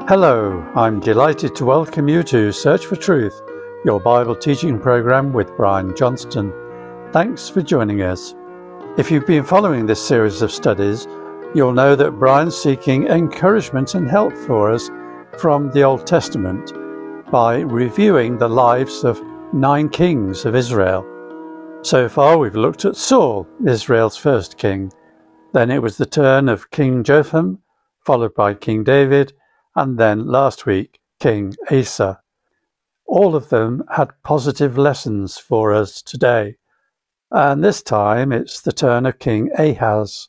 Hello, I'm delighted to welcome you to Search for Truth, your Bible teaching program with Brian Johnston. Thanks for joining us. If you've been following this series of studies, you'll know that Brian's seeking encouragement and help for us from the Old Testament by reviewing the lives of 9 kings of Israel. So far we've looked at Saul, Israel's first king. Then it was the turn of King Jotham, followed by King David, and then last week, King Asa. All of them had positive lessons for us today. And this time it's the turn of King Ahaz.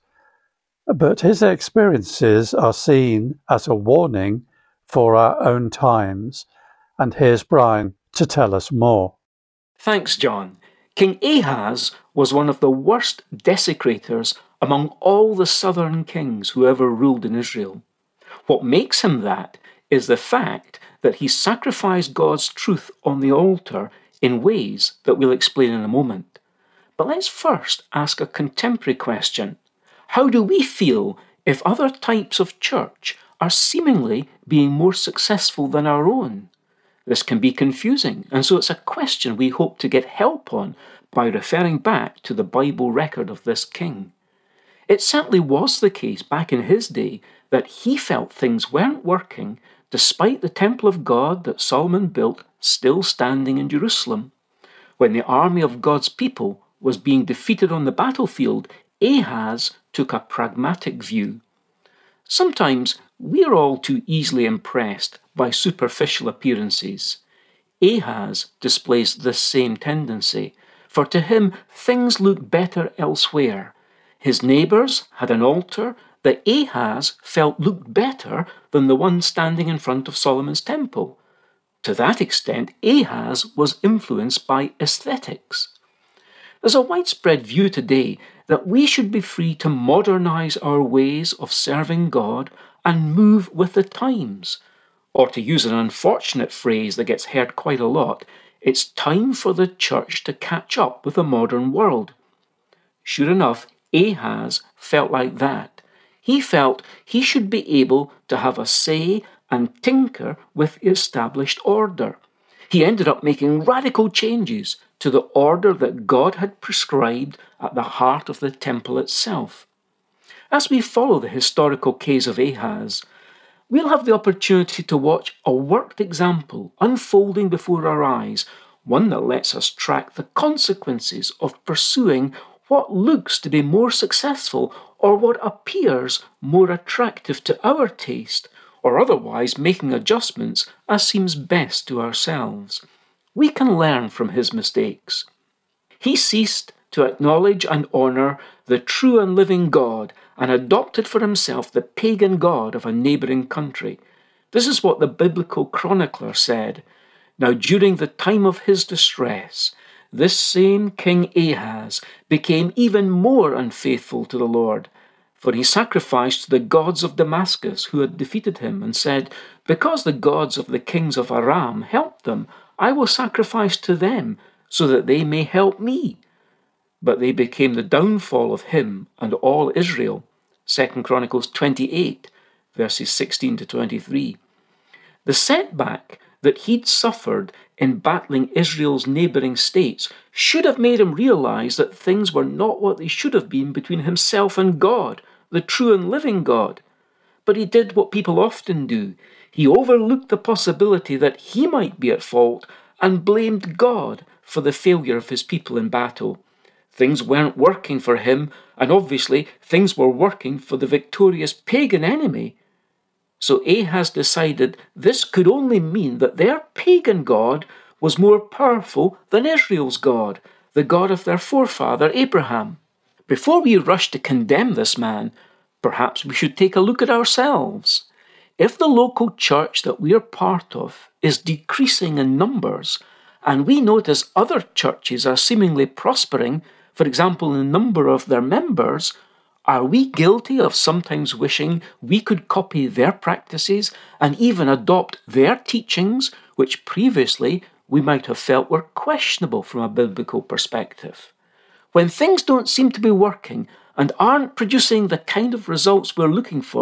But his experiences are seen as a warning for our own times. And here's Brian to tell us more. Thanks, John. King Ahaz was one of the worst desecrators among all the southern kings who ever ruled in Israel. What makes him that is the fact that he sacrificed God's truth on the altar in ways that we'll explain in a moment. But let's first ask a contemporary question. How do we feel if other types of church are seemingly being more successful than our own? This can be confusing, and so it's a question we hope to get help on by referring back to the Bible record of this king. It certainly was the case back in his day that he felt things weren't working despite the temple of God that Solomon built still standing in Jerusalem. When the army of God's people was being defeated on the battlefield, Ahaz took a pragmatic view. Sometimes we're all too easily impressed by superficial appearances. Ahaz displays this same tendency, for to him things look better elsewhere. His neighbours had an altar that Ahaz felt looked better than the one standing in front of Solomon's temple. To that extent, Ahaz was influenced by aesthetics. There's a widespread view today that we should be free to modernise our ways of serving God and move with the times. Or to use an unfortunate phrase that gets heard quite a lot, it's time for the church to catch up with the modern world. Sure enough, Ahaz felt like that. He felt he should be able to have a say and tinker with the established order. He ended up making radical changes to the order that God had prescribed at the heart of the temple itself. As we follow the historical case of Ahaz, we'll have the opportunity to watch a worked example unfolding before our eyes, one that lets us track the consequences of pursuing what looks to be more successful or what appears more attractive to our taste, or otherwise making adjustments as seems best to ourselves. We can learn from his mistakes. He ceased to acknowledge and honour the true and living God and adopted for himself the pagan god of a neighbouring country. This is what the biblical chronicler said. Now during the time of his distress, this same King Ahaz became even more unfaithful to the Lord, for he sacrificed to the gods of Damascus who had defeated him, and said, "Because the gods of the kings of Aram helped them, I will sacrifice to them, so that they may help me." But they became the downfall of him and all Israel. 2 Chronicles 28, verses 16 to 23. The setback that he'd suffered in battling Israel's neighbouring states should have made him realise that things were not what they should have been between himself and God, the true and living God. But he did what people often do. He overlooked the possibility that he might be at fault and blamed God for the failure of his people in battle. Things weren't working for him, and obviously things were working for the victorious pagan enemy. So Ahaz decided this could only mean that their pagan god was more powerful than Israel's God, the God of their forefather Abraham. Before we rush to condemn this man, perhaps we should take a look at ourselves. If the local church that we are part of is decreasing in numbers, and we notice other churches are seemingly prospering, for example, in the number of their members, are we guilty of sometimes wishing we could copy their practices and even adopt their teachings, which previously we might have felt were questionable from a biblical perspective? When things don't seem to be working and aren't producing the kind of results we're looking for,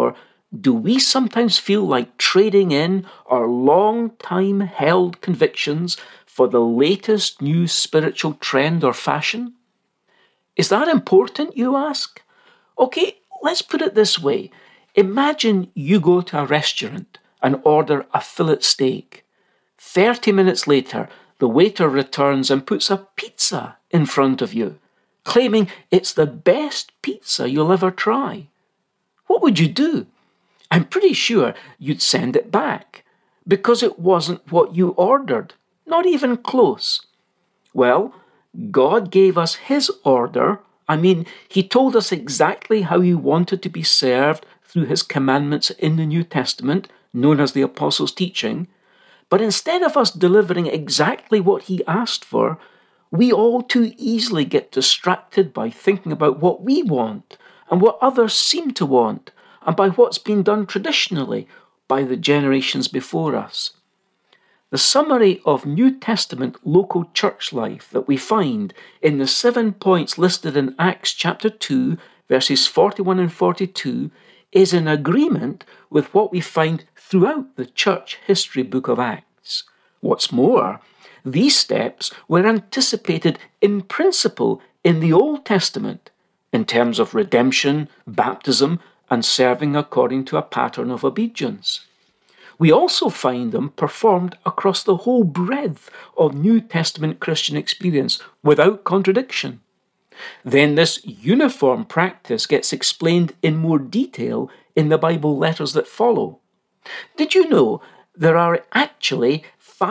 do we sometimes feel like trading in our long-time held convictions for the latest new spiritual trend or fashion? Is that important, you ask? Okay, let's put it this way. Imagine you go to a restaurant and order a fillet steak. 30 minutes later, the waiter returns and puts a pizza in front of you, claiming it's the best pizza you'll ever try. What would you do? I'm pretty sure you'd send it back, because it wasn't what you ordered, not even close. Well, God gave us His order. He told us exactly how He wanted to be served through His commandments in the New Testament, known as the Apostles' teaching. But instead of us delivering exactly what He asked for, we all too easily get distracted by thinking about what we want and what others seem to want, and by what's been done traditionally by the generations before us. The summary of New Testament local church life that we find in the 7 points listed in Acts chapter 2, verses 41 and 42, is in agreement with what we find throughout the church history book of Acts. What's more, these steps were anticipated in principle in the Old Testament in terms of redemption, baptism, and serving according to a pattern of obedience. We also find them performed across the whole breadth of New Testament Christian experience without contradiction. Then this uniform practice gets explained in more detail in the Bible letters that follow. Did you know there are actually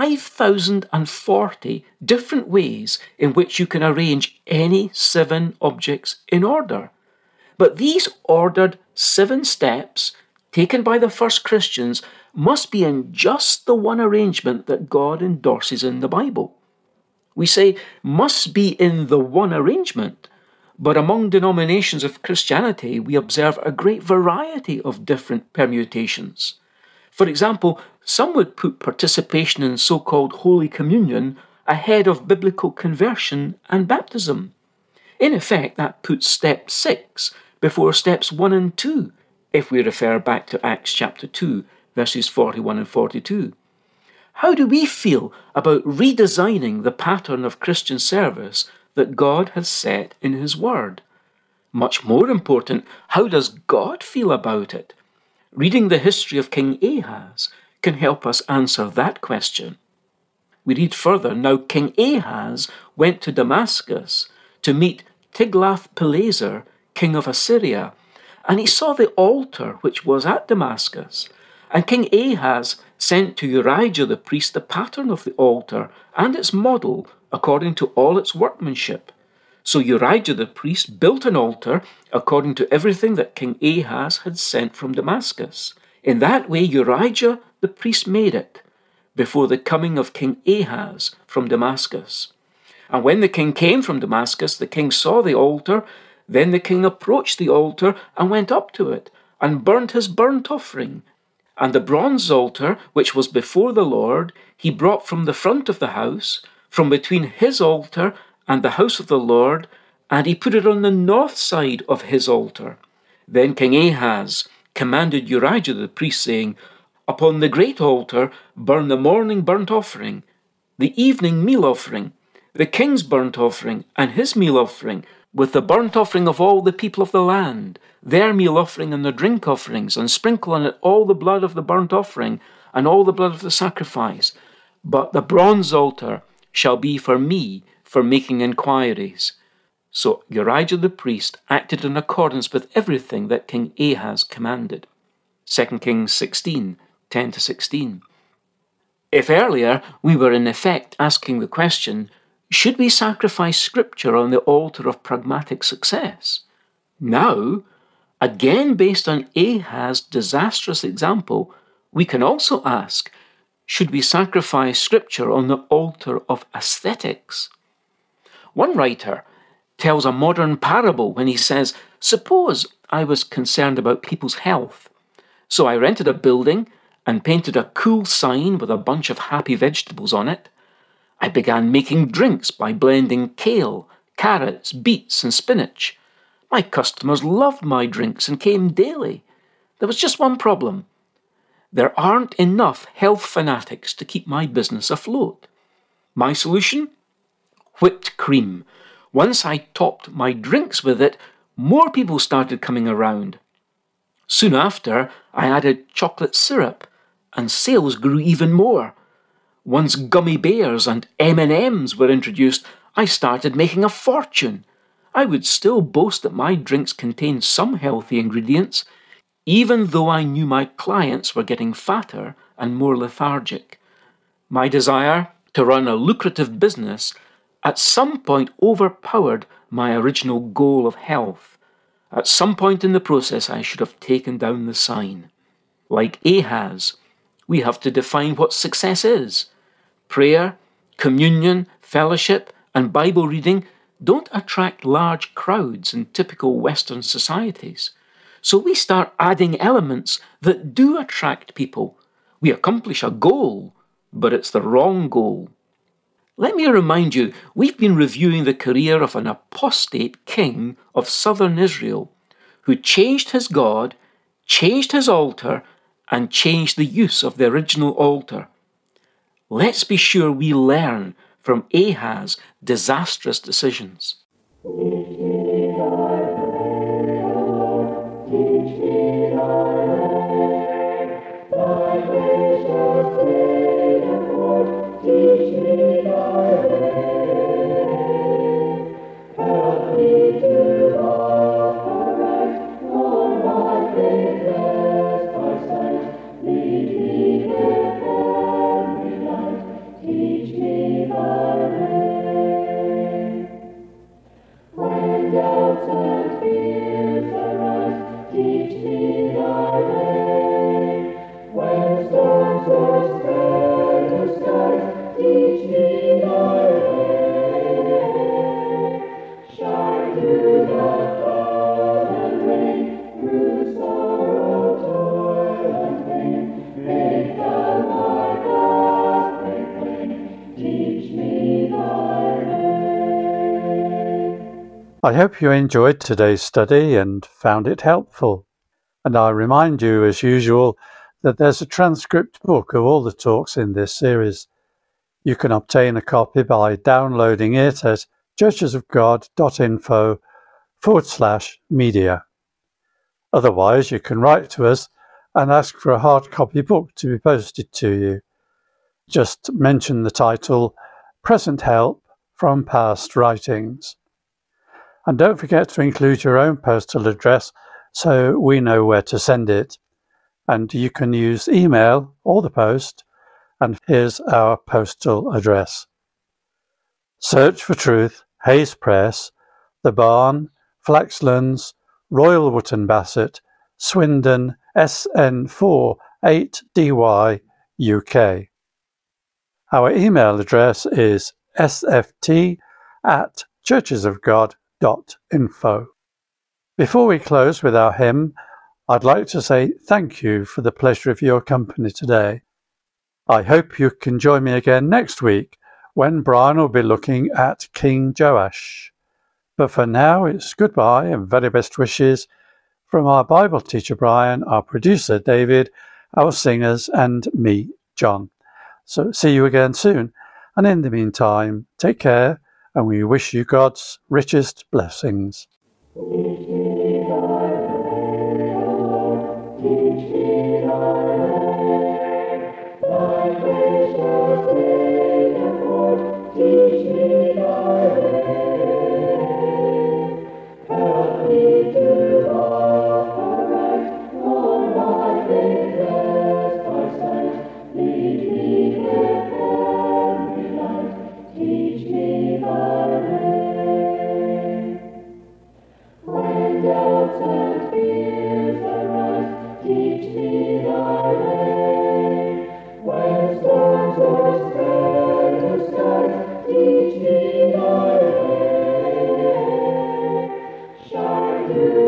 5,040 different ways in which you can arrange any 7 objects in order? But these ordered 7 steps, taken by the first Christians, must be in just the one arrangement that God endorses in the Bible. We say must be in the one arrangement, but among denominations of Christianity we observe a great variety of different permutations. For example, some would put participation in so-called Holy Communion ahead of biblical conversion and baptism. In effect, that puts step 6 before steps 1 and 2, if we refer back to Acts chapter 2, verses 41 and 42. How do we feel about redesigning the pattern of Christian service that God has set in His Word? Much more important, how does God feel about it? Reading the history of King Ahaz can help us answer that question. We read further, now King Ahaz went to Damascus to meet Tiglath-Pileser, king of Assyria, and he saw the altar which was at Damascus. And King Ahaz sent to Urijah the priest the pattern of the altar and its model according to all its workmanship. So Urijah the priest built an altar according to everything that King Ahaz had sent from Damascus. In that way Urijah the priest made it before the coming of King Ahaz from Damascus. And when the king came from Damascus, the king saw the altar. Then the king approached the altar and went up to it and burnt his burnt offering. And the bronze altar, which was before the Lord, he brought from the front of the house, from between his altar and the house of the Lord, and he put it on the north side of his altar. Then King Ahaz commanded Urijah the priest, saying, upon the great altar burn the morning burnt offering, the evening meal offering, the king's burnt offering and his meal offering, with the burnt offering of all the people of the land, their meal offering and their drink offerings, and sprinkle on it all the blood of the burnt offering and all the blood of the sacrifice. But the bronze altar shall be for me for making inquiries. So Urijah the priest acted in accordance with everything that King Ahaz commanded. 2 Kings 16, 10-16. If earlier we were in effect asking the question, should we sacrifice Scripture on the altar of pragmatic success? Now, again based on Ahaz's disastrous example, we can also ask, should we sacrifice Scripture on the altar of aesthetics? One writer tells a modern parable when he says, suppose I was concerned about people's health. So I rented a building and painted a cool sign with a bunch of happy vegetables on it. I began making drinks by blending kale, carrots, beets, and spinach. My customers loved my drinks and came daily. There was just one problem. There aren't enough health fanatics to keep my business afloat. My solution? Whipped cream. Once I topped my drinks with it, more people started coming around. Soon after, I added chocolate syrup, and sales grew even more. Once gummy bears and M&Ms were introduced, I started making a fortune. I would still boast that my drinks contained some healthy ingredients, even though I knew my clients were getting fatter and more lethargic. My desire to run a lucrative business at some point overpowered my original goal of health. At some point in the process, I should have taken down the sign. Like Ahaz, we have to define what success is. Prayer, communion, fellowship, and Bible reading don't attract large crowds in typical Western societies. So we start adding elements that do attract people. We accomplish a goal, but it's the wrong goal. Let me remind you, we've been reviewing the career of an apostate king of southern Israel who changed his God, changed his altar, and changed the use of the original altar. Let's be sure we learn from Ahaz's disastrous decisions. I hope you enjoyed today's study and found it helpful. And I remind you, as usual, that there's a transcript book of all the talks in this series. You can obtain a copy by downloading it at churchesofgod.info/media. Otherwise, you can write to us and ask for a hard copy book to be posted to you. Just mention the title, Present Help from Past Writings. And don't forget to include your own postal address so we know where to send it. And you can use email or the post, and here's our postal address. Search for Truth, Hayes Press, The Barn, Flaxlands, Royal Wootton Bassett, Swindon, SN4 8DY, UK. Our email address is sft@churchesofgod.info. Before we close with our hymn, I'd like to say thank you for the pleasure of your company today. I hope you can join me again next week when Brian will be looking at King Joash. But for now, it's goodbye and very best wishes from our Bible teacher Brian, our producer David, our singers, and me, John. So see you again soon. And in the meantime, take care, and we wish you God's richest blessings. Teach me thy way, shine through